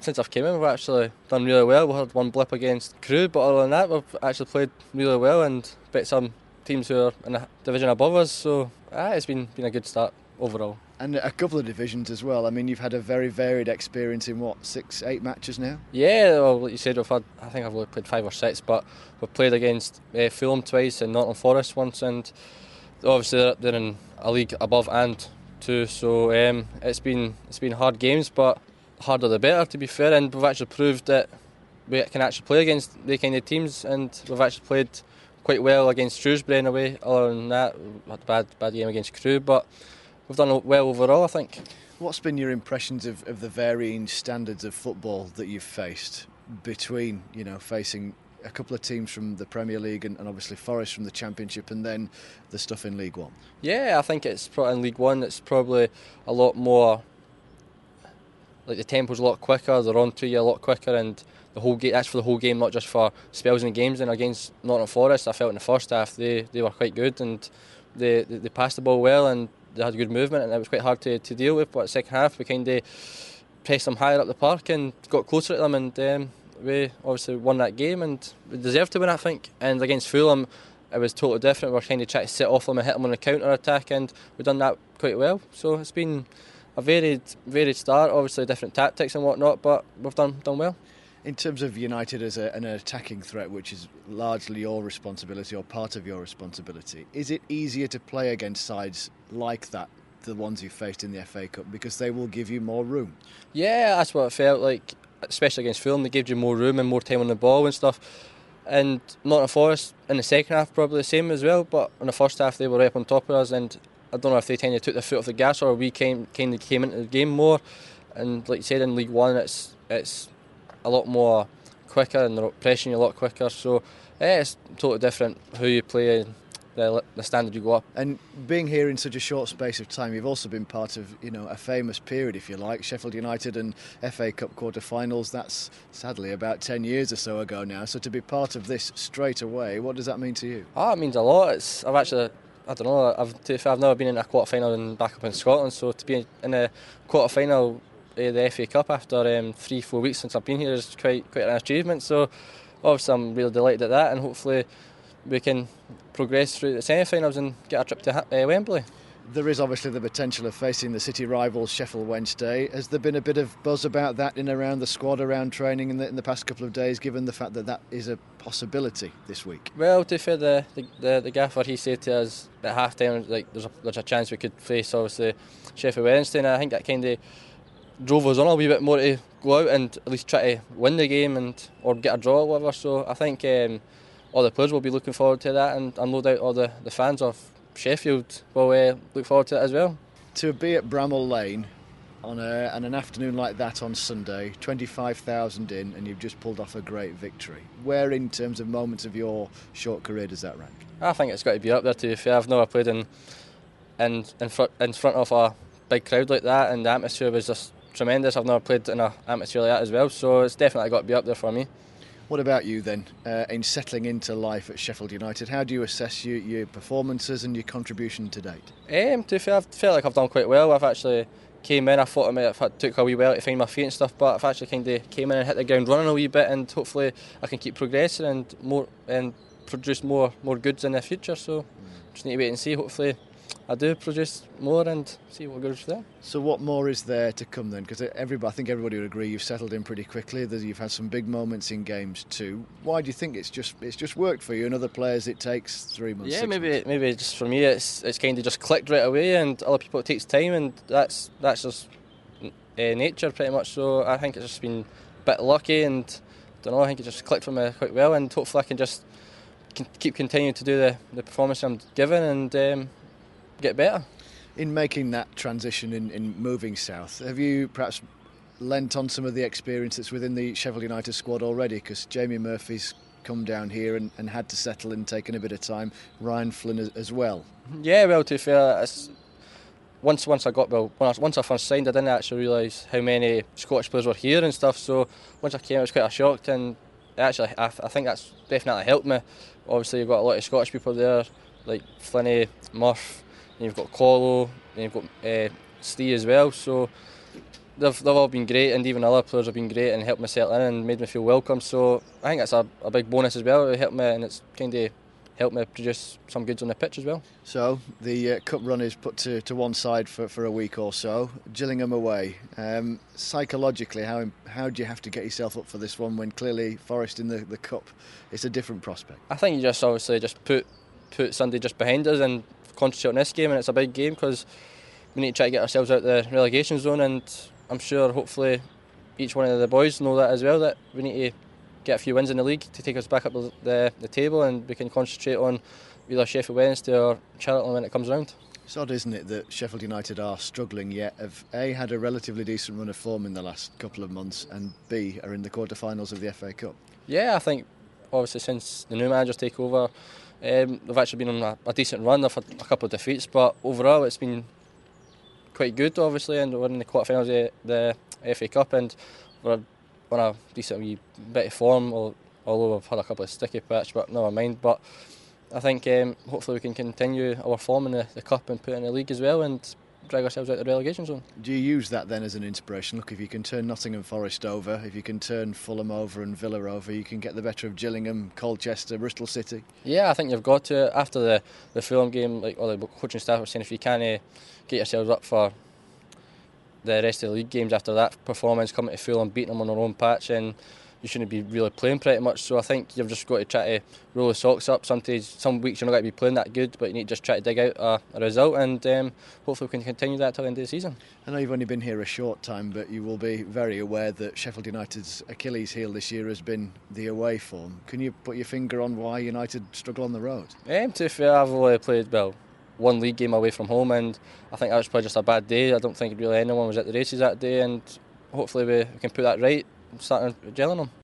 since I've came in, we've actually done really well. We had one blip against Crewe, but other than that, we've actually played really well and beat some teams who are in a division above us. So it's been a good start overall. And a couple of divisions as well. I mean, you've had a very varied experience in 6-8 matches now? Yeah, well, like you said, I think I've only played 5 or 6, but we've played against Fulham twice and Nottingham Forest once, and obviously they're in a league above and two, so it's been hard games, but harder the better, to be fair, and we've actually proved that we can actually play against the kind of teams, and we've actually played quite well against Shrewsbury in a way. Other than that, we had a bad game against Crewe, but we've done well overall, I think. What's been your impressions of the varying standards of football that you've faced between, facing a couple of teams from the Premier League and obviously Forest from the Championship, and then the stuff in League One? Yeah, I think it's in League One, it's probably a lot more, like the tempo's a lot quicker, they're on to you a lot quicker, and the whole game, that's for the whole game, not just for spells and games. And against Nottingham Forest, I felt in the first half they were quite good, and they passed the ball well and they had good movement, and it was quite hard to deal with. But second half we kind of pressed them higher up the park and got closer to them, and we obviously won that game, and we deserved to win, I think. And against Fulham, it was totally different. We were kind of trying to sit off them and hit them on the counter attack, and we've done that quite well. So it's been a varied start, obviously different tactics and whatnot, but we've done well. In terms of United as an attacking threat, which is largely your responsibility or part of your responsibility, is it easier to play against sides like that, the ones you faced in the FA Cup, because they will give you more room? Yeah, that's what it felt like, especially against Fulham. They gave you more room and more time on the ball and stuff. And Nottingham Forest in the second half probably the same as well, but in the first half they were up on top of us, and I don't know if they kind of took their foot off the gas or we kind of came into the game more. And like you said, in League One it's a lot more quicker and they're pressing you a lot quicker, so it's totally different who you play and the standard you go up. And being here in such a short space of time, you've also been part of a famous period, if you like, Sheffield United and FA Cup quarter-finals. That's sadly about 10 years or so ago now, so to be part of this straight away, what does that mean to you? It means a lot. I've never been in a quarter-final back up in Scotland, so to be in a quarter-final the FA Cup after 3-4 weeks since I've been here is quite an achievement. So obviously I'm really delighted at that, and hopefully we can progress through the semi-finals and get our trip to Wembley. There is obviously the potential of facing the city rivals Sheffield Wednesday. Has there been a bit of buzz about that in around the squad, around training in the past couple of days, given the fact that is a possibility this week? Well, to be fair, the gaffer, he said to us at half time, like there's a chance we could face obviously Sheffield Wednesday, and I think that kind of drove us on a wee bit more to go out and at least try to win the game or get a draw or whatever. So I think all the players will be looking forward to that, and no doubt all the fans of Sheffield will look forward to it as well. To be at Bramall Lane on an afternoon like that on Sunday, 25,000 in, and you've just pulled off a great victory. Where in terms of moments of your short career does that rank? I think it's got to be up there, to be fair. I've never played in front of a big crowd like that, and the atmosphere was just tremendous. I've never played in an atmosphere like that as well, so it's definitely got to be up there for me. What about you then, in settling into life at Sheffield United? How do you assess your performances and your contribution to date? To be fair, I feel like I've done quite well. I've actually came in, I thought it took a wee while to find my feet and stuff, but I've actually kind of came in and hit the ground running a wee bit, and hopefully I can keep progressing and produce more goods in the future. So just need to wait and see. Hopefully I do produce more and see what goes there. So what more is there to come then? Because I think everybody would agree you've settled in pretty quickly. You've had some big moments in games too. Why do you think it's just worked for you, and other players it takes 3 months? Yeah, maybe just for me it's kind of just clicked right away, and other people it takes time, and that's just nature pretty much. So I think it's just been a bit lucky, and I think it just clicked for me quite well, and hopefully I can just keep continuing to do the performance I'm given and get better. In making that transition in moving south, have you perhaps lent on some of the experience that's within the Sheffield United squad already? Because Jamie Murphy's come down here and had to settle in, taken a bit of time. Ryan Flynn as well. Yeah, well, to be fair, once I first signed, I didn't actually realise how many Scottish players were here and stuff. So once I came, it was quite a shock, and actually I think that's definitely helped me. Obviously, you've got a lot of Scottish people there, like Flinney, Murph. And you've got Colo, and you've got Stee as well. So they've all been great, and even other players have been great and helped me settle in and made me feel welcome. So I think that's a big bonus as well. It helped me, and it's kind of helped me produce some goods on the pitch as well. So the cup run is put to one side for a week or so. Gillingham away. Psychologically, how do you have to get yourself up for this one when clearly Forest in the cup, it's a different prospect? I think you just obviously just put Sunday just behind us and concentrate on this game, and it's a big game because we need to try to get ourselves out of the relegation zone, and I'm sure hopefully each one of the boys know that as well, that we need to get a few wins in the league to take us back up the table, and we can concentrate on either Sheffield Wednesday or Charlton when it comes around. It's odd, isn't it, that Sheffield United are struggling yet, have A, had a relatively decent run of form in the last couple of months, and B, are in the quarter-finals of the FA Cup. Yeah, I think obviously since the new managers take over, they've actually been on a decent run. They've had a couple of defeats, but overall it's been quite good, obviously, and we're in the quarter-finals of the FA Cup, and we're on a decent wee bit of form, although we've had a couple of sticky patch, but never mind. But I think hopefully we can continue our form in the Cup and put it in the league as well and drag ourselves out of the relegation zone. Do you use that then as an inspiration? Look, if you can turn Nottingham Forest over, if you can turn Fulham over and Villa over, you can get the better of Gillingham, Colchester, Bristol City. Yeah, I think you've got to. After the Fulham game, like all the coaching staff were saying, if you can get yourselves up for the rest of the league games after that performance, coming to Fulham, beating them on their own patch, and you shouldn't be really playing pretty much. So I think you've just got to try to roll the socks up. Some weeks you're not going to be playing that good, but you need to just try to dig out a result, and hopefully we can continue that till the end of the season. I know you've only been here a short time, but you will be very aware that Sheffield United's Achilles heel this year has been the away form. Can you put your finger on why United struggle on the road? To be fair, I've only played one league game away from home, and I think that was probably just a bad day. I don't think really anyone was at the races that day, and hopefully we can put that right starting gelling them.